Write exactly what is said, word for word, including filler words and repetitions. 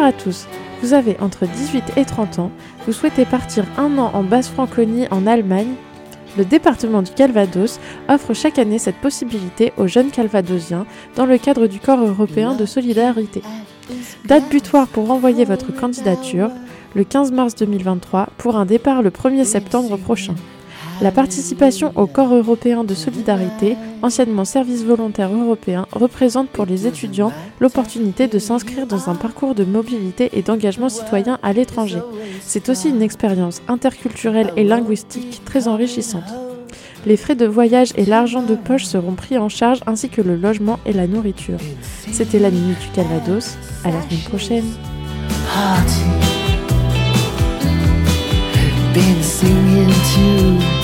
Bonjour à tous, vous avez entre dix-huit et trente ans, vous souhaitez partir un an en Basse-Franconie en Allemagne. Le département du Calvados offre chaque année cette possibilité aux jeunes calvadosiens dans le cadre du Corps européen de solidarité. Date butoir pour envoyer votre candidature, le quinze mars deux mille vingt-trois, pour un départ le premier septembre prochain. La participation au Corps européen de solidarité, anciennement service volontaire européen, représente pour les étudiants l'opportunité de s'inscrire dans un parcours de mobilité et d'engagement citoyen à l'étranger. C'est aussi une expérience interculturelle et linguistique très enrichissante. Les frais de voyage et l'argent de poche seront pris en charge ainsi que le logement et la nourriture. C'était la Minute du Calvados, à la semaine prochaine. Been singing to